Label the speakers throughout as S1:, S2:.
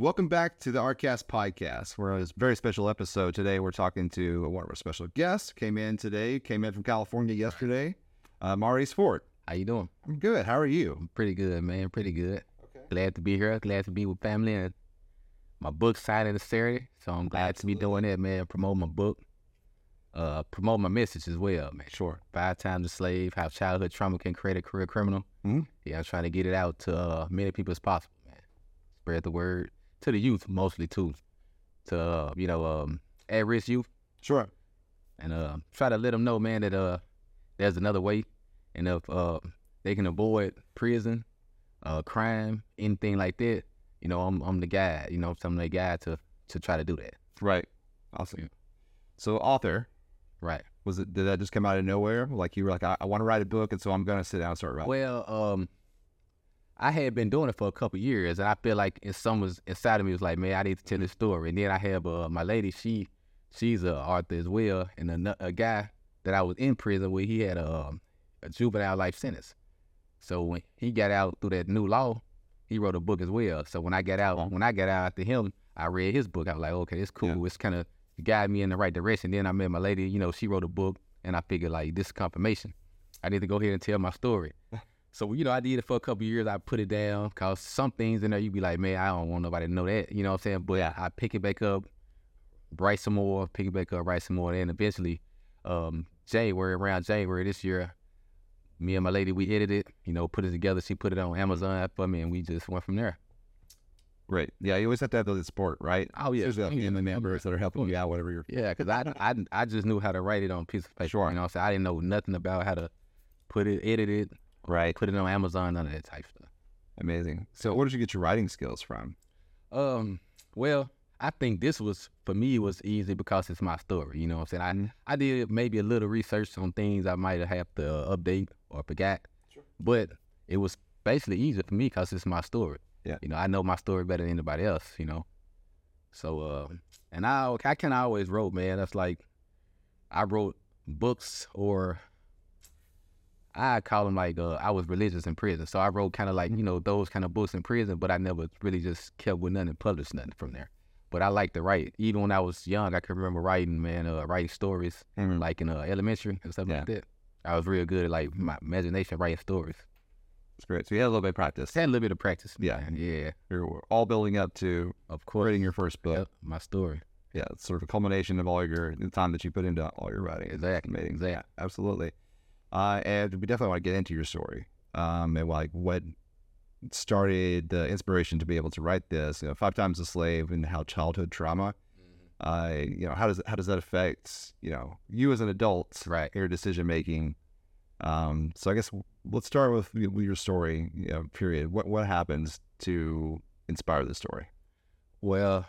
S1: Welcome back to the Artcast podcast. We're on a very special episode today. We're talking to one of our special guests. Came in from California yesterday. Maurice Fort.
S2: How you doing?
S1: I'm good. How are you?
S2: I'm pretty good, man. Pretty good.
S1: Okay.
S2: Glad to be here. Glad to be with family. And my book signing is Saturday, so I'm glad to be doing that, man. Promote my book. Promote my message as well, man.
S1: Sure.
S2: 5 Times a Slave, How Childhood Trauma Can Create a Career Criminal.
S1: Mm-hmm.
S2: Yeah, I'm trying to get it out to many people as possible, man. Spread the word to the youth, mostly too. To at-risk youth.
S1: Sure.
S2: And try to let them know, man, that there's another way, and if they can avoid prison, crime, anything like that, I'm the guy. I'm the guy to try to do that.
S1: Right. Awesome.
S2: Yeah.
S1: So author,
S2: Right.
S1: did that just come out of nowhere? Like you were like, I want to write a book, and so I'm going to sit down and start writing.
S2: Well, I had been doing it for a couple of years, and I feel like was inside of me was like, man, I need to tell this story. And then I have my lady, she's an author as well, and a guy that I was in prison with, he had a juvenile life sentence. So when he got out through that new law, he wrote a book as well. So when I got out after him, I read his book. I was like, okay, it's cool. Yeah. It's kind of guided me in the right direction. Then I met my lady, she wrote a book, and I figured like this is confirmation. I need to go ahead and tell my story. So, I did it for a couple of years. I put it down because some things in there you be like, man, I don't want nobody to know that. You know what I'm saying? But I pick it back up, write some more, pick it back up, write some more. And eventually, around January this year, me and my lady, we edited it, put it together. She put it on Amazon for me, and we just went from there.
S1: Right. Yeah, you always have to have the support, right?
S2: Oh, yeah.
S1: There's family members that are helping you out, whatever you're...
S2: Yeah, because I just knew how to write it on a piece of paper.
S1: Sure.
S2: You know what I'm saying? I didn't know nothing about how to edit it.
S1: Right.
S2: Put it on Amazon, none of that type stuff.
S1: Amazing. So where did you get your writing skills from?
S2: Well, I think this was, for me, it was easy because it's my story. You know what I'm saying? I did maybe a little research on things I might have to update or forgot. Sure. But it was basically easy for me because it's my story.
S1: Yeah.
S2: I know my story better than anybody else, So, and I kind of always wrote, man. That's like, I wrote books, or I call them like, I was religious in prison. So I wrote kind of like, those kind of books in prison, but I never really just kept with nothing and published nothing from there. But I like to write. Even when I was young, I can remember writing, man, writing stories, like in elementary and stuff like that. I was real good at like my imagination, writing stories.
S1: That's great. So you had a little bit of practice.
S2: Had a little bit of practice.
S1: Man.
S2: Yeah.
S1: You're all building up to,
S2: of course,
S1: writing your first book.
S2: Yep, my story.
S1: Yeah, it's sort of a culmination of all the time that you put into all your writing.
S2: Exactly.
S1: Amazing.
S2: Exactly.
S1: Yeah, absolutely. And we definitely want to get into your story. And like what started the inspiration to be able to write this, 5 Times a Slave, and how childhood trauma, how does that affect, you as an adult,
S2: right,
S1: your decision making? So I guess let's start with your story, period. What happens to inspire the story?
S2: Well,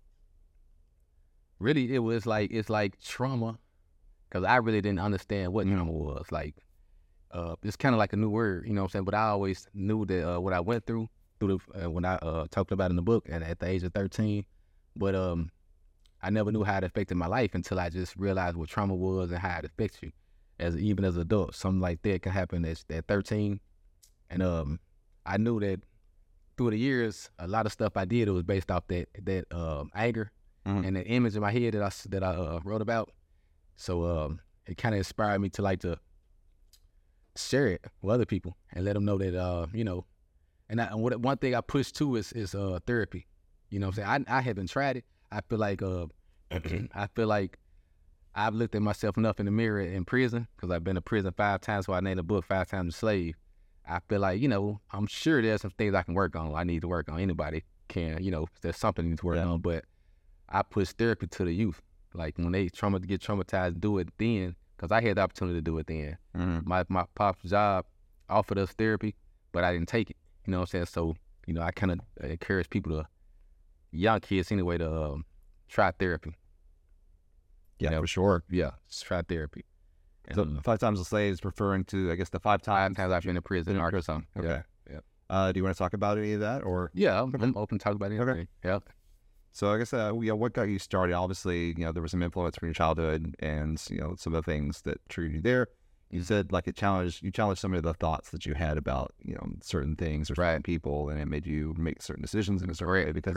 S2: really, it's like trauma, because I really didn't understand what trauma was. Like, it's kind of like a new word, you know what I'm saying? But I always knew that what I went through when I talked about it in the book, and at the age of 13. But I never knew how it affected my life until I just realized what trauma was and how it affects you, even as an adult. Something like that can happen at 13. And I knew that through the years, a lot of stuff I did, it was based off that anger and that image in my head that I wrote about. So it kind of inspired me to share it with other people and let them know that And one thing I push too is therapy. You know what I'm saying? I haven't tried it. I feel like I've looked at myself enough in the mirror in prison, because I've been to prison 5 times, so I named the book 5 Times a Slave. I feel like, I'm sure there's some things I can work on. I need to work on. Anybody can, there's something I need to work on. But I push therapy to the youth. Like when they get traumatized, do it then, because I had the opportunity to do it then. Mm-hmm. My pop's job offered us therapy, but I didn't take it. You know what I'm saying? So, I kind of encourage people young kids anyway, to try therapy.
S1: Yeah, for sure.
S2: Yeah, just try therapy.
S1: So 5 Times a Slave is referring to, I guess, the 5 times
S2: I've been in prison.
S1: Okay. Yeah. Do you want to talk about any of that, or?
S2: Yeah, I'm open to talk about anything.
S1: Okay.
S2: Yeah.
S1: So I guess, what got you started? Obviously, there was some influence from your childhood, and some of the things that triggered you there. You said like you challenged some of the thoughts that you had about certain things or certain people, and it made you make certain decisions in a certain way because of that.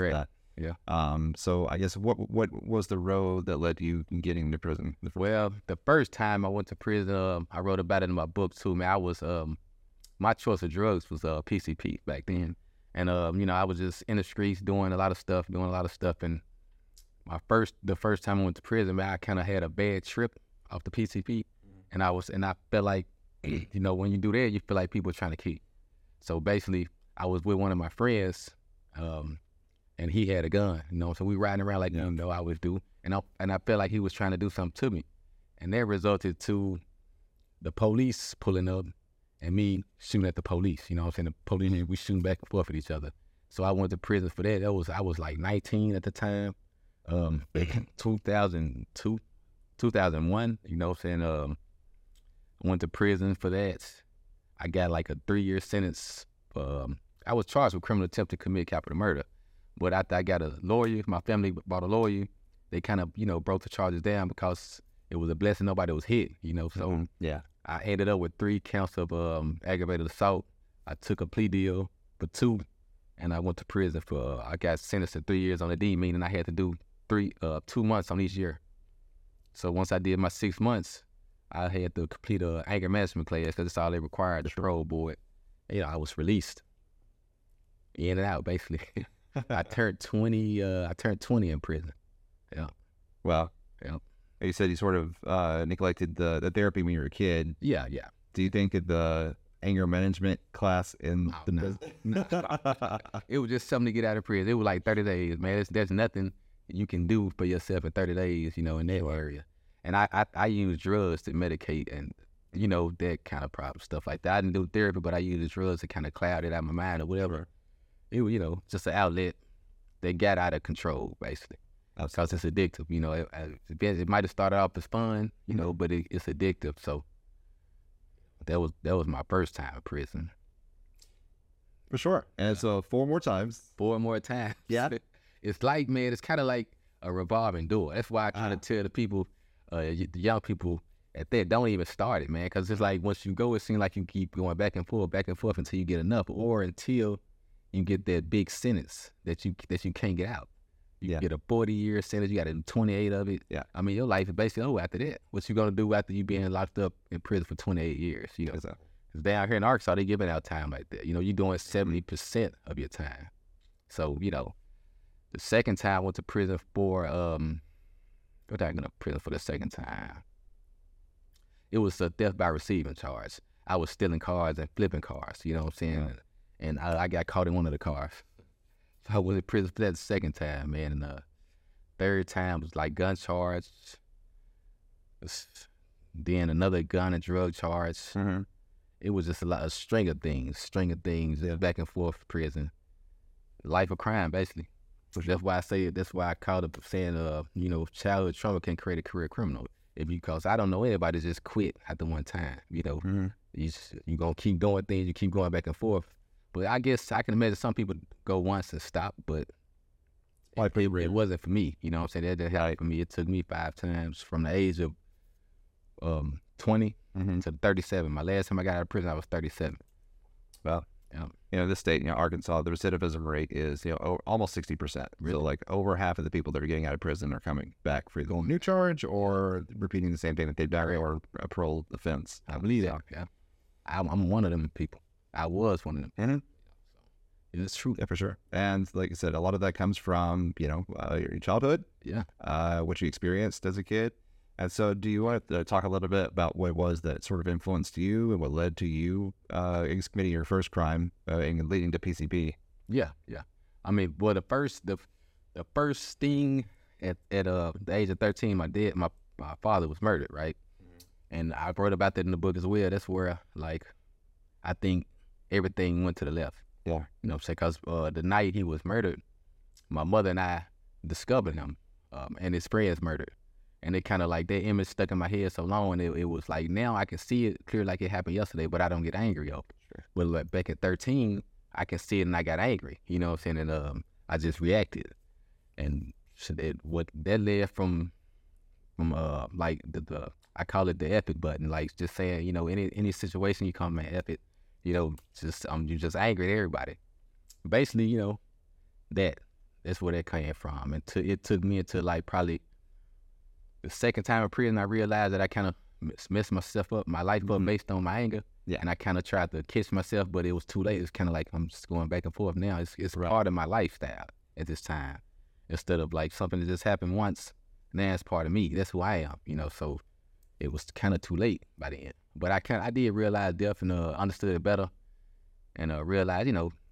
S2: Yeah.
S1: So I guess what was the road that led to you getting to prison?
S2: Well, the first time I went to prison, I wrote about it in my book too, man. I was my choice of drugs was PCP back then. And you know, I was just in the streets doing a lot of stuff, and the first time I went to prison, man, I kind of had a bad trip off the PCP, and I felt like, you know, when you do that, you feel like people are trying to kill you. So basically, I was with one of my friends, and he had a gun, you know, so we riding around like, you know, I always do, and I felt like he was trying to do something to me, and that resulted to the police pulling up and me shooting at the police, you know what I'm saying? The police and we shooting back and forth at each other. So I went to prison for that. I was like 19 at the time, 2002, 2001, you know what I'm saying? I went to prison for that. I got like a 3-year sentence. I was charged with criminal attempt to commit capital murder. But after I got a lawyer, my family bought a lawyer, they kind of, you know, broke the charges down because it was a blessing nobody was hit, you know? So I ended up with 3 counts of aggravated assault. I took a plea deal for 2, and I went to prison for, I got sentenced to 3 years on the D, meaning I had to do 2 months on each year. So once I did my 6 months, I had to complete a anger management class because that's all they required, the parole board. You know, I was released. In and out, basically. I turned 20 in prison. Yeah.
S1: Wow.
S2: Yeah.
S1: You said you sort of neglected the therapy when you were a kid.
S2: Yeah.
S1: Do you think that the anger management class in
S2: No. It was just something to get out of prison. It was like 30 days, man. There's nothing you can do for yourself in 30 days, you know, in that area. And I use drugs to medicate and, you know, that kind of problem, stuff like that. I didn't do therapy, but I used drugs to kind of cloud it out of my mind or whatever. It was, you know, just an outlet that got out of control, basically. Because it's addictive, you know. It might have started off as fun, you know, but it's addictive. So that was my first time in prison.
S1: For sure. And so 4 more times.
S2: 4 more times.
S1: Yeah.
S2: It's like, man, it's kind of like a revolving door. That's why I try to tell the people, the young people at that, don't even start it, man. Because it's like once you go, it seems like you keep going back and forth until you get enough, or until you get that big sentence that you can't get out. You get a 40-year sentence, you got to do 28 of it.
S1: Yeah.
S2: I mean, your life is basically over after that. What you gonna do after you being locked up in prison for 28 years? You know, because down here in Arkansas, they giving out time like that. You know, you're doing 70% of your time. So, you know, the second time I went to prison for what did I go to prison for the second time? It was a theft by receiving charge. I was stealing cars and flipping cars, you know what I'm saying? And I got caught in one of the cars. So I was in prison for that second time, man. And third time was like gun charge. Then another gun and drug charge.
S1: Mm-hmm.
S2: It was just a string of things, back and forth prison. Life of crime, basically. That's why I called it saying, you know, childhood trauma can create a career criminal. Because I don't know anybody just quit after one time, you know.
S1: Mm-hmm.
S2: You gonna keep doing things, you keep going back and forth. But I guess I can imagine some people go once and stop, but it wasn't for me. You know what I'm saying? That didn't happen for me. It took me 5 times from the age of 20 to 37. My last time I got out of prison, I was 37.
S1: Well, you know, this state, you know, Arkansas, the recidivism rate is, you know, almost 60%.
S2: Really?
S1: So like over half of the people that are getting out of prison are coming back for either a new charge or repeating the same thing that they've done or a parole offense.
S2: I believe that. Yeah, I'm one of them people. I was one of them.
S1: Mm-hmm.
S2: It's true.
S1: Yeah, for sure. And like I said, a lot of that comes from, you know, your childhood.
S2: Yeah.
S1: What you experienced as a kid. And so do you want to talk a little bit about what it was that sort of influenced you and what led to you committing your first crime and leading to PCP?
S2: Yeah. I mean, well, the first thing at the age of 13, my father was murdered, right? Mm-hmm. And I wrote about that in the book as well. That's where, like, I think everything went to the left.
S1: Yeah.
S2: You know what I'm saying? Because the night he was murdered, my mother and I discovered him and his friends murdered. And it kind of like that image stuck in my head so long, and it was like, now I can see it clear like it happened yesterday, but I don't get angry over it. Sure. But like back at 13, I can see it and I got angry, you know what I'm saying? And I just reacted. And so what that led from like the I call it the epic button, like just saying, you know, any situation you come at epic, you know, just you're just angry at everybody. Basically, you know, That's where that came from. And it took me into like probably the second time in prison, I realized that I kind of messed myself up, my life up based on my anger.
S1: Yeah.
S2: And I kind of tried to catch myself, but it was too late. It's kind of like I'm just going back and forth now. It's part of my lifestyle at this time. Instead of like something that just happened once, now it's part of me. That's who I am, you know. So it was kind of too late by the end. But I did realize death and understood it better, and realized, you know,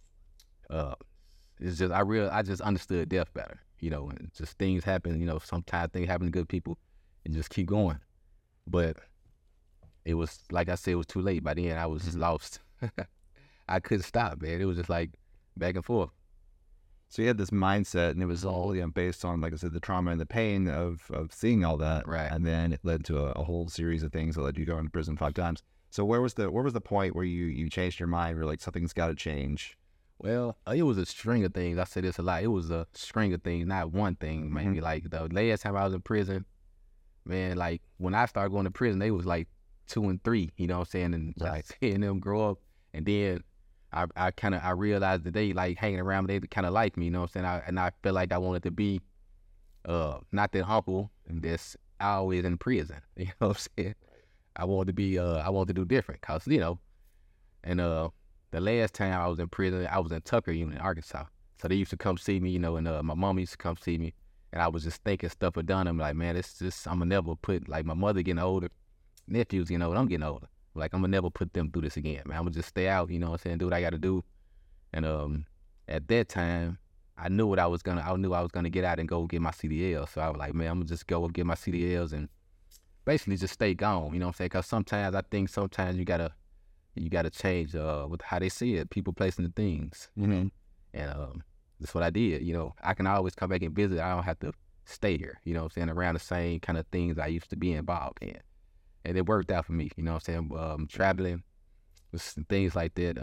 S2: it's just I just understood death better, you know, and just things happen, you know. Sometimes things happen to good people, and just keep going. But it was, like I said, it was too late. By the end, I was just lost. I couldn't stop, man. It was just like back and forth.
S1: So you had this mindset, and it was all, you know, based on, like I said, the trauma and the pain of seeing all that,
S2: Right?
S1: And then it led to a whole series of things that led you going to prison 5 times. So where was the point where you changed your mind? Where like something's got to change?
S2: Well, it was a string of things. I say this a lot. It was a string of things, not one thing. Maybe like the last time I was in prison, man. Like when I started going to prison, they was like 2 and 3. You know what I'm saying? And
S1: Right.
S2: just seeing them grow up, and then I realized that they like hanging around. They kind of like me. You know what I'm saying? I feel like I wanted to be not that humble that's always in prison. You know what I'm saying? I wanted to be I wanted to do different, cause you know, and the last time I was in prison, I was in Tucker Unit, Arkansas. So they used to come see me, you know, and my mom used to come see me, and I was just thinking stuff had done. I'm like, man, it's just I'm gonna never put, like, my mother getting older, nephews getting older, I'm getting older. Like, I'm gonna never put them through this again, man. I'm gonna just stay out, you know what I'm saying, do what I gotta do. And at that time, I knew I was gonna get out and go get my CDL. So I was like, man, I'm gonna just go and get my CDLs and basically just stay gone, you know what I'm saying? Cause sometimes I think you gotta change with how they see it, people, placing the things.
S1: Mm-hmm.
S2: And that's what I did. You know, I can always come back and visit. I don't have to stay here, you know what I'm saying, around the same kind of things I used to be involved in. And it worked out for me, you know what I'm saying? Traveling, things like that.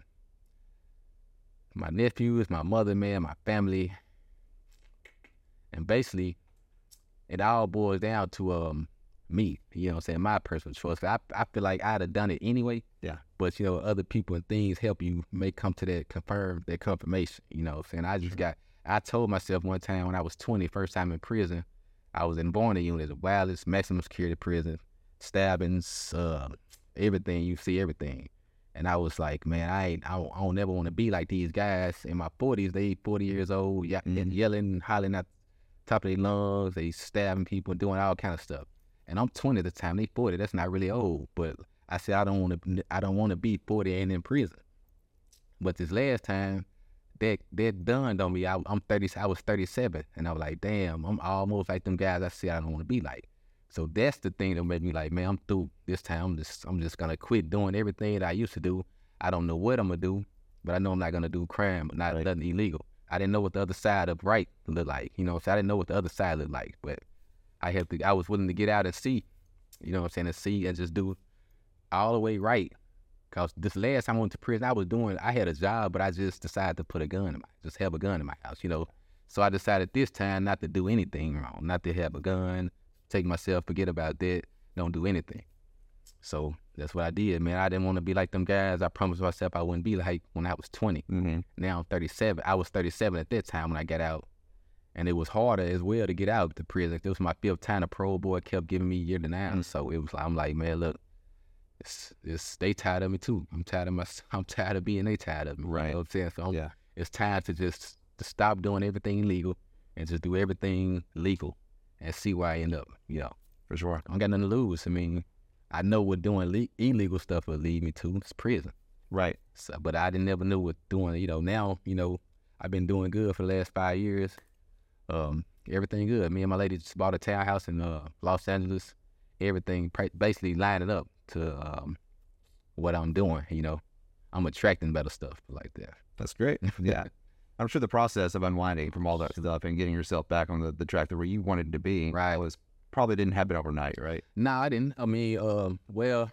S2: My nephews, my mother, man, my family. And basically, it all boils down to me, you know what I'm saying, my personal choice. I feel like I'd have done it anyway.
S1: Yeah.
S2: But, you know, other people and things help you come to that confirmation, you know what I'm saying? I told myself one time when I was 20, first time in prison, I was in Bourne Unit, the wildest maximum security prison, stabbings, everything, you see everything. And I was like, man, I don't never want to be like these guys in my 40s. They 40 years old, yelling, hollering at the top of their lungs, they stabbing people, doing all kind of stuff. And I'm 20 at the time, they 40, that's not really old. But I said, I don't want to be 40 and in prison. But this last time, that dawned on me. I was 37, and I was like, damn, I'm almost like them guys I said I don't want to be like. So that's the thing that made me like, man, I'm through this time. I'm just gonna quit doing everything that I used to do. I don't know what I'm gonna do, but I know I'm not gonna do crime, but not nothing illegal. I didn't know what the other side of right looked like, you know. So I didn't know what the other side looked like, but I was willing to get out and see, you know what I'm saying, and see and just do all the way right. Cause this last time I went to prison, I had a job, but I just decided to have a gun in my house, you know. So I decided this time not to do anything wrong, not to have a gun, take myself, forget about that, don't do anything. So that's what I did, man. I didn't want to be like them guys. I promised myself I wouldn't be like when I was 20.
S1: Mm-hmm.
S2: Now I'm 37. I was 37 at that time when I got out. And it was harder as well to get out of the prison. This was my 5th time. The parole board kept giving me year to 9. Mm-hmm. So it was, I'm like, man, look, they tired of me too. I'm tired of being they tired of me.
S1: Right.
S2: You know what I'm saying? So it's time to stop doing everything illegal and just do everything legal and see where I end up, you know.
S1: For sure.
S2: I don't got nothing to lose. I mean, I know what doing illegal stuff will lead me to. It's prison.
S1: Right.
S2: So, but I never knew what doing, you know, now, you know, I've been doing good for the last 5 years. Everything good. Me and my lady just bought a townhouse in Los Angeles. Everything basically lining up to what I'm doing, you know. I'm attracting better stuff like that.
S1: That's great. Yeah. I'm sure the process of unwinding from all that stuff and getting yourself back on the track that where you wanted to be,
S2: right,
S1: was probably didn't happen overnight, right?
S2: No, I didn't. I mean, well,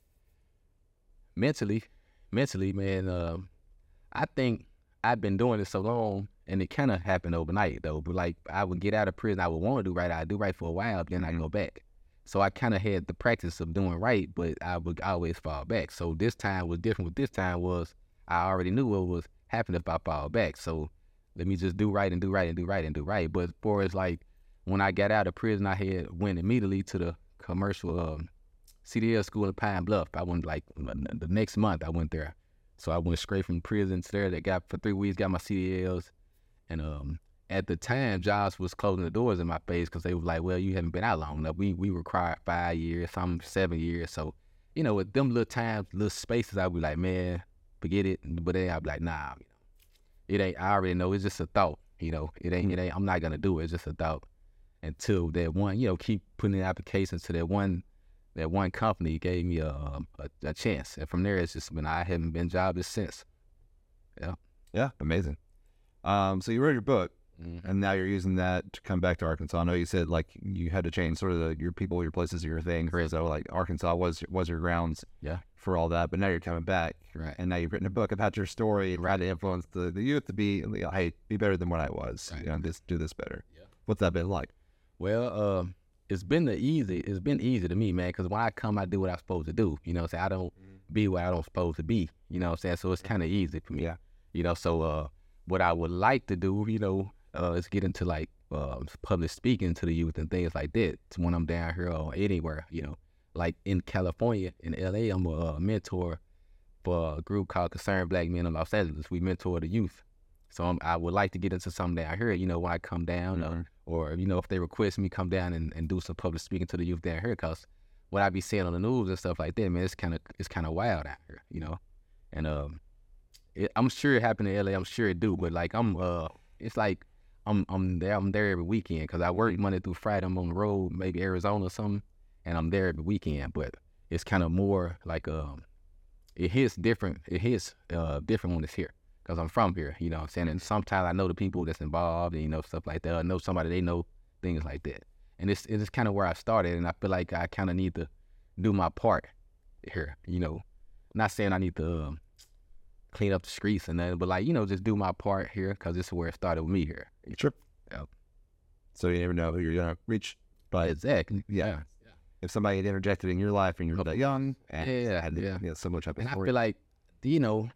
S2: mentally, man, I think I've been doing it so long, and it kind of happened overnight, though. But, like, I would get out of prison, I would want to do right. I'd do right for a while, then I'd go back. So I kind of had the practice of doing right, but I would always fall back. So this time was different. What this time was, I already knew what was happening if I fall back. So let me just do right and do right and do right and do right. But as far as like when I got out of prison, I went immediately to the commercial CDL school in Pine Bluff. I went like the next month I went there. So I went straight from prison to there. That got for 3 weeks, got my CDLs. And at the time, jobs was closing the doors in my face because they was like, well, you haven't been out long enough. We require 5 years, some 7 years. So, you know, with them little times, little spaces, I'd be like, man, forget it. But then I'd be like, nah, you know, it ain't, I already know, it's just a thought. You know, it ain't, I'm not going to do it. It's just a thought. Until that one, you know, keep putting in applications to that one company gave me a chance. And from there, it's just been, I haven't been jobless since. Yeah.
S1: Yeah, amazing. So you wrote your book, and now you're using that to come back to Arkansas. I know you said like you had to change sort of your people, your places, your things.
S2: Correct.
S1: So like Arkansas was your grounds, for all that. But now you're coming back,
S2: right?
S1: And now you've written a book about your story and how to influence the youth to be, hey, be better than what I was.
S2: Right.
S1: You know, do this better.
S2: Yeah.
S1: What's that been like?
S2: Well, it's been easy to me, man, because when I come, I do what I'm supposed to do. You know what I'm saying? I don't be what I don't supposed to be. You know what I'm saying? So it's kind of easy for me.
S1: Yeah.
S2: You know, so what I would like to do, you know, is get into like public speaking to the youth and things like that. When I'm down here or anywhere, you know, like in California, in LA, I'm a mentor for a group called Concerned Black Men in Los Angeles. We mentor the youth. So I would like to get into something down here, you know, when I come down or you know, if they request me come down and do some public speaking to the youth down here, because what I be seeing on the news and stuff like that, man, it's kind of wild out here, you know. And I'm sure it happened in LA. I'm sure it do, but like it's like I'm there every weekend because I work Monday through Friday. I'm on the road, maybe Arizona or something, and I'm there every weekend. But it's kind of more like it hits different. It hits different when it's here because I'm from here. You know what I'm saying? And sometimes I know the people that's involved, and you know, stuff like that. I know somebody they know, things like that. And it's kind of where I started, and I feel like I kind of need to do my part here. You know, not saying I need to clean up the streets and that, but like, you know, just do my part here because this is where it started with me here.
S1: Sure.
S2: Yep.
S1: So you never know who you're gonna reach. But
S2: exactly. Yeah.
S1: If somebody had interjected in your life and you're that young, and had
S2: yeah,
S1: so much up.
S2: And I feel like, you know,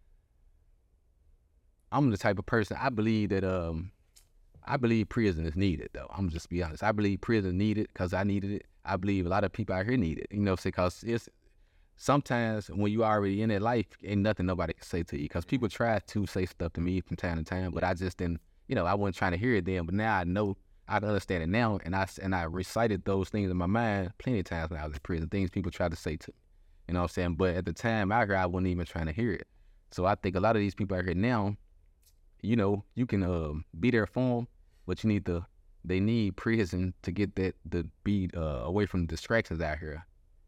S2: I'm the type of person, I believe that I believe prison is needed, though. I'm just be honest. I believe prison needed because I needed it. I believe a lot of people out here need it. You know, because it's sometimes when you already in that life, ain't nothing nobody can say to you. Because people try to say stuff to me from time to time, but I just didn't. You know, I wasn't trying to hear it then. But now I know, I understand it now, and I recited those things in my mind plenty of times when I was in prison. Things people tried to say to me. You know what I'm saying? But at the time out here, I wasn't even trying to hear it. So I think a lot of these people out here now, you know, you can be there for them, but they need prison to get that, to be away from the distractions out here.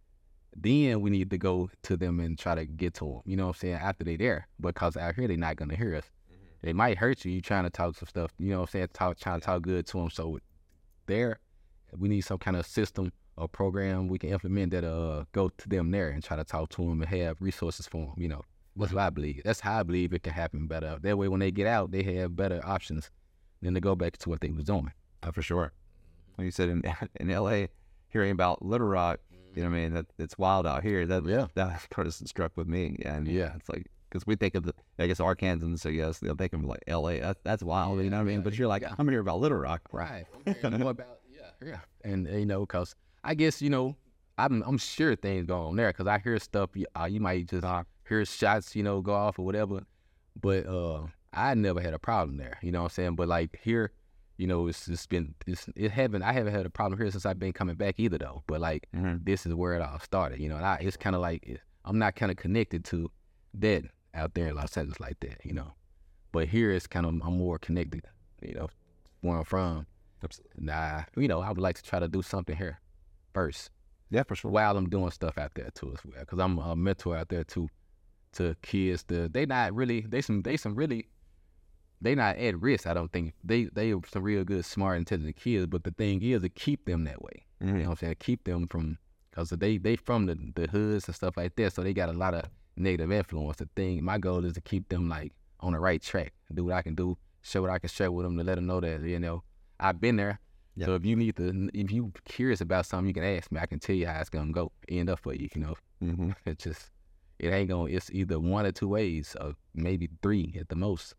S2: Then we need to go to them and try to get to them, you know what I'm saying, after they there. Because out here, they're not going to hear us. They might hurt you. You trying to talk some stuff, you know what I'm saying, trying to talk good to them. So there, we need some kind of system or program we can implement that go to them there and try to talk to them and have resources for them, you know. That's what I believe. That's how I believe it can happen better. That way, when they get out, they have better options than to go back to what they was doing.
S1: For sure. Like you said, in LA, hearing about Little Rock, you know what I mean? It's wild out here. That kind of struck with me. And it's like, because we think of I guess Arkansans, so yes, they'll think of like LA. That's wild, you know what I mean? But you're like, I'm here about Little Rock.
S2: Right. I'm hearing more about, And, you know, because I guess, you know, I'm sure things go on there because I hear stuff, you might just hear shots, you know, go off or whatever. But I never had a problem there, you know what I'm saying? But like here, you know, I haven't had a problem here since I've been coming back either though. But like this is where it all started, you know. And it's kind of like I'm not kind of connected to that out there in Los Angeles like that, you know. But here it's kind of I'm more connected, you know, where I'm from.
S1: Absolutely.
S2: Nah, you know, I would like to try to do something here first.
S1: Yeah, for sure.
S2: While I'm doing stuff out there too as well, because I'm a mentor out there too to kids. They not at risk. I don't think they are some real good, smart, intelligent kids. But the thing is to keep them that way. You know what I'm saying? Keep them from, because they from the hoods and stuff like that. So they got a lot of negative influence. My goal is to keep them like on the right track. Do what I can do. Share what I can share with them to let them know that, you know, I've been there. Yeah. So if you curious about something, you can ask me. I can tell you how it's gonna go, end up for you. You know, it ain't gonna. It's either one or two ways, or maybe three at the most.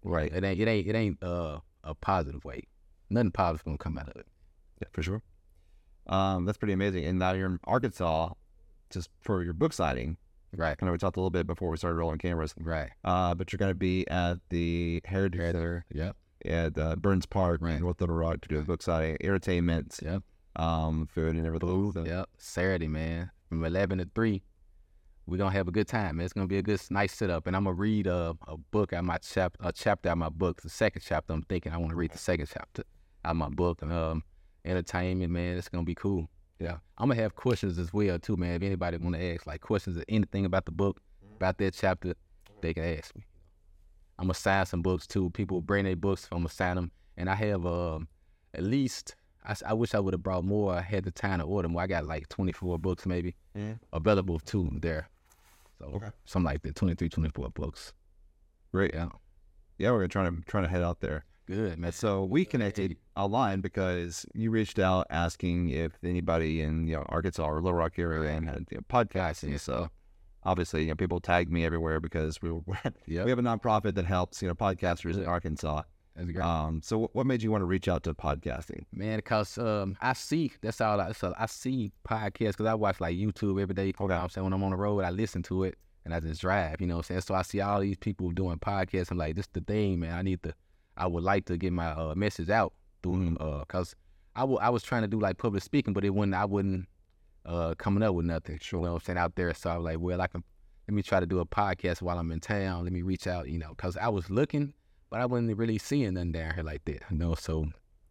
S1: Right.
S2: It ain't a positive way. Nothing positive gonna come out of it.
S1: Yeah, for sure. That's pretty amazing. And now you're in Arkansas just for your book signing.
S2: Right.
S1: I know we talked a little bit before we started rolling cameras.
S2: Right.
S1: But you're going to be at the Heritage Center
S2: Yep.
S1: at Burns Park
S2: Right.
S1: in North Little Rock to do a book signing, entertainment,
S2: Yep.
S1: food and everything. So,
S2: Yep. Saturday, man, from 11 to 3. We're gonna have a good time, man. It's gonna be a good, nice setup, and I'm gonna read a book out my chapter out of my book. The second chapter, I'm thinking I want to read the second chapter out of my book, and entertainment, man. It's gonna be cool. Yeah, I'm gonna have questions as well too, man. If anybody want to ask like questions or anything about the book, about that chapter, they can ask me. I'm gonna sign some books too. People bring their books, I'm gonna sign them, and I have at least. I wish I would have brought more. I had the time to order more. I got like 24 books maybe available too there. So something like that, 23, 24 books.
S1: Great.
S2: Yeah.
S1: Yeah, we're trying to head out there.
S2: Good, man.
S1: So we connected online because you reached out asking if anybody in Arkansas or Little Rock area had podcasting. So obviously, people tagged me everywhere because we have a nonprofit that helps podcasters in Arkansas.
S2: That's great.
S1: So what made you want to reach out to podcasting?
S2: Man, because I see I see podcasts because I watch like YouTube every day. You know what I'm saying? When I'm on the road, I listen to it and I just drive. You know what I'm saying? So I see all these people doing podcasts. I'm like, this is the thing, man. I would like to get my message out through because I was trying to do like public speaking, but I wasn't coming up with nothing. Sure. You know what I'm saying, out there. So I was like, well, let me try to do a podcast while I'm in town. Let me reach out, because I was looking, but I wasn't really seeing nothing down here like that, So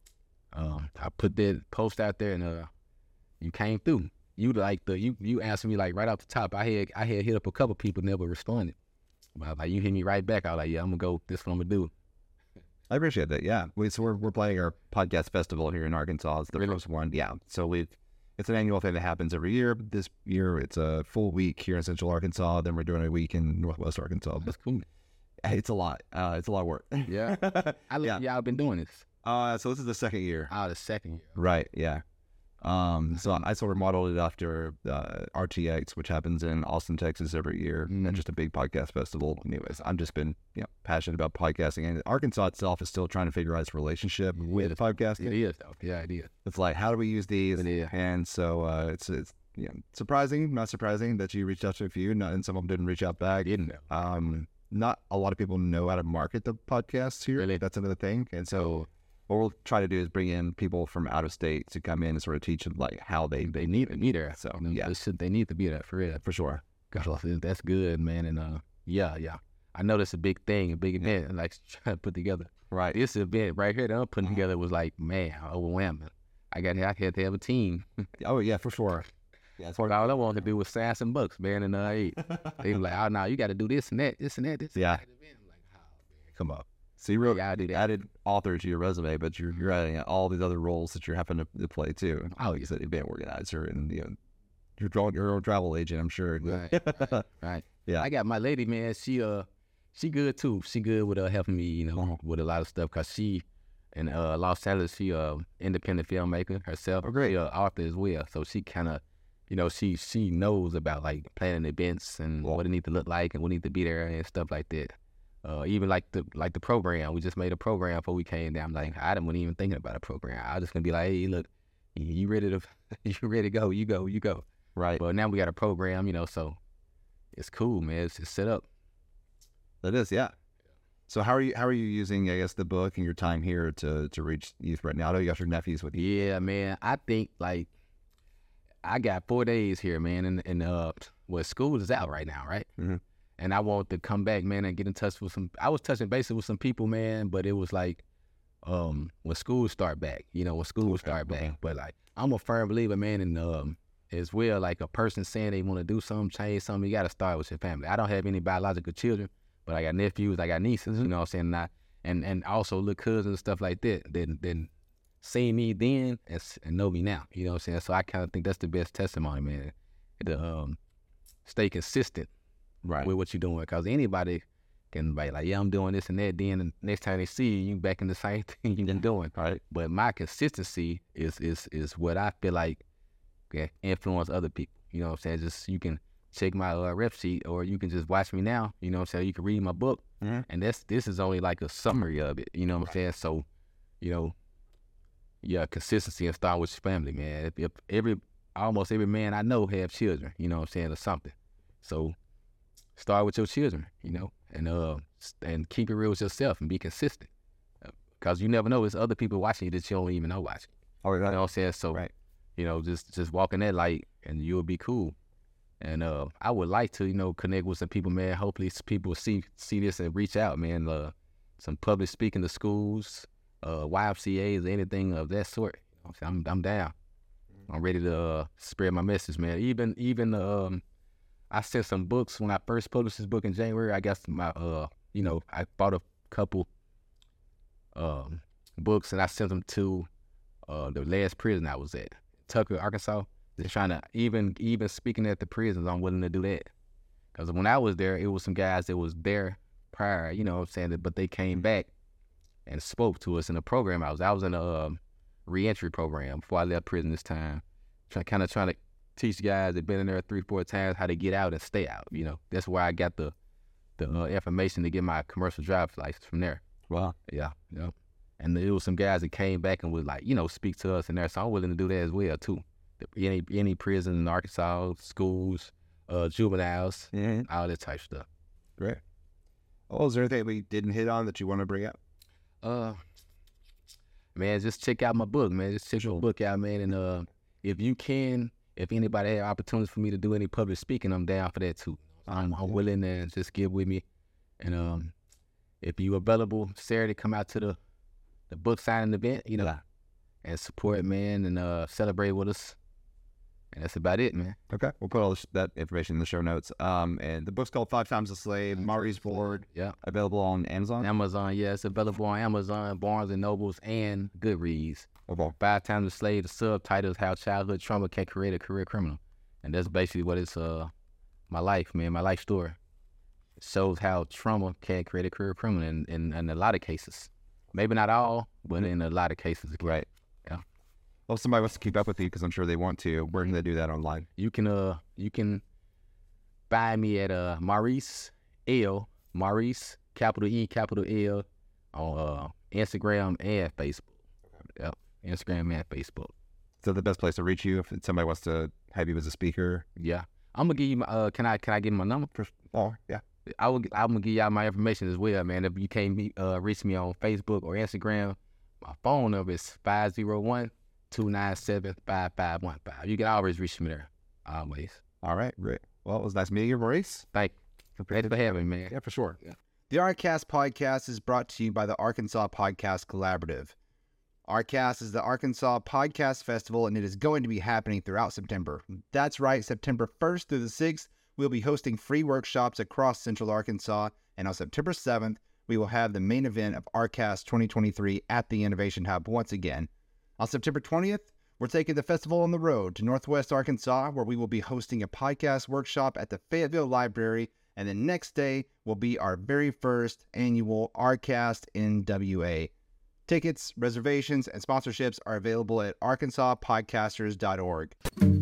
S2: I put that post out there, and you came through. You answered me like right off the top. I had hit up a couple people, never responded. But like you hit me right back. I was like, yeah, I'm gonna go. This is what I'm gonna do.
S1: I appreciate that. Yeah, we're playing our podcast festival here in Arkansas. It's the first one. Yeah, so it's an annual thing that happens every year. This year it's a full week here in Central Arkansas. Then we're doing a week in Northwest Arkansas.
S2: That's cool.
S1: It's a lot. It's a lot of work.
S2: Yeah. Y'all been doing this.
S1: So this is the second year.
S2: The second year.
S1: Right. Yeah. So I sort of modeled it after RTX, which happens in Austin, Texas every year, and just a big podcast festival. Anyways, I've just been passionate about podcasting, and Arkansas itself is still trying to figure out its relationship with podcasting.
S2: It is, though. Yeah, it is.
S1: It's like, how do we use these? And so it's surprising, not surprising that you reached out to a few, and some of them didn't reach out back.
S2: Didn't know.
S1: Not a lot of people know how to market the podcasts here.
S2: Really?
S1: That's another thing, and so. What we'll try to do is bring in people from out of state to come in and sort of teach them like how they need to
S2: be there.
S1: So
S2: they need to be there for real,
S1: for sure.
S2: That's good, man. And yeah, I know that's a big thing, a big event, like trying to put together.
S1: Right.
S2: This event right here that I'm putting together was like, man, overwhelming. I had to have a team.
S1: Oh yeah, for sure.
S2: Yeah, all I wanted to do was sign some books, man. And they were like, oh no, you got to do this and that, this and that, this.
S1: Yeah.
S2: I'm like, oh, man, come on.
S1: So you added author to your resume, but you're adding all these other roles that you're having to play too.
S2: Oh,
S1: you said event organizer and your own travel agent, I'm sure.
S2: Right.
S1: Yeah.
S2: I got my lady, man. She good too. She good with helping me, with a lot of stuff. Cause she in Los Angeles, she independent filmmaker herself.
S1: Oh, great.
S2: She author as well. So she kind of, she knows about like planning events and what it need to look like and what need to be there and stuff like that. Even like the program, we just made a program before we came down. Like I wasn't even thinking about a program. I was just gonna be like, hey, look, you ready to go? You go.
S1: Right.
S2: But now we got a program, so it's cool, man. It's just set up.
S1: That is, yeah. So how are you using, I guess, the book and your time here to reach youth right now? I know you got your nephews with you.
S2: Yeah, man. I think like I got 4 days here, man, and school is out right now, right?
S1: Mm-hmm.
S2: And I want to come back, man, and get in touch with I was touching base with some people, man, but it was like, when school start back, back. But like, I'm a firm believer, man, and as well, like a person saying they want to do something, change something, you got to start with your family. I don't have any biological children, but I got nephews, I got nieces, you know what I'm saying? And also little cousins and stuff like that, then see me then and know me now, you know what I'm saying? So I kind of think that's the best testimony, man, to stay consistent.
S1: Right.
S2: With what you're doing, because anybody can be like, yeah, I'm doing this and that. Then the next time they see you back in the same thing you've been doing.
S1: Right.
S2: But my consistency is what I feel like can influence other people. You know what I'm saying? Just you can check my rep sheet, or you can just watch me now. You know what I'm saying? You can read my book, and this is only like a summary of it. You know what I'm saying? So, you know, yeah, consistency and start with your family, man. If almost every man I know have children, you know what I'm saying, or something. So start with your children, you know, and keep it real with yourself and be consistent. Because you never know, there's other people watching you that you don't even know watching.
S1: Oh,
S2: You know what I'm saying? So,
S1: right.
S2: you know, just walk in that light and you'll be cool. And I would like to, you know, connect with some people, man. Hopefully people see this and reach out, man. Some public speaking to schools, YMCAs, anything of that sort. You know, I'm down. I'm ready to spread my message, man. Even I sent some books when I first published this book in January. I got my you know, I bought a couple books and I sent them to the last prison I was at, Tucker, Arkansas. Just trying to even speaking at the prisons, I'm willing to do that. Because when I was there, it was some guys that was there prior, you know what I'm saying, but they came back and spoke to us in the program. I was in a reentry program before I left prison this time, trying to teach guys that been in there 3-4 times how to get out and stay out. You know, that's where I got the information to get my commercial driver's license from there.
S1: Wow.
S2: Yeah, you know. And there was some guys that came back and would, like, you know, speak to us in there. So I'm willing to do that as well too. Any prison in Arkansas, schools, juveniles, all that type of stuff.
S1: Great. Oh, is there anything we didn't hit on that you want to bring up?
S2: Man, just check out my book, man. Just check your book out, man. And if anybody have opportunities for me to do any public speaking, I'm down for that too. I'm willing to just get with me. And if you available Saturday, come out to the book signing event, you know, and support, man, and celebrate with us. And that's about it, man.
S1: Okay. We'll put all that information in the show notes. And the book's called 5 Times a Slave, Maurice Ford.
S2: Yeah.
S1: Available on Amazon?
S2: Amazon, yeah. It's available on Amazon, Barnes & Nobles, and Goodreads.
S1: Okay.
S2: 5 Times a Slave, the subtitle is How Childhood Trauma Can Create a Career Criminal. And that's basically what it's, my life, man, my life story. It shows how trauma can create a career criminal in a lot of cases. Maybe not all, but in a lot of cases.
S1: Right.
S2: Yeah.
S1: Well, if somebody wants to keep up with you, because I'm sure they want to, where can they do that online?
S2: You can find me at Maurice L, Maurice, capital E, capital L, on Instagram and Facebook. Yep, Instagram and Facebook.
S1: So the best place to reach you if somebody wants to have you as a speaker?
S2: Yeah. I'm gonna give you my can I give you my number?
S1: Oh, yeah.
S2: I'm gonna give y'all my information as well, man. If you can't reach me on Facebook or Instagram, my phone number is 501-297-5515. You can always reach me there. Always.
S1: All right, great. Well, it was nice meeting you, Maurice.
S2: Thanks for having me, man.
S1: Yeah, for sure.
S2: Yeah.
S1: The ArtCast podcast is brought to you by the Arkansas Podcast Collaborative. ArtCast is the Arkansas Podcast Festival, and it is going to be happening throughout September. That's right, September 1st through the 6th, we'll be hosting free workshops across Central Arkansas, and on September 7th, we will have the main event of ArtCast 2023 at the Innovation Hub once again. On September 20th, we're taking the festival on the road to Northwest Arkansas, where we will be hosting a podcast workshop at the Fayetteville Library, and the next day will be our very first annual ArtCast NWA. Tickets, reservations, and sponsorships are available at arkansaspodcasters.org.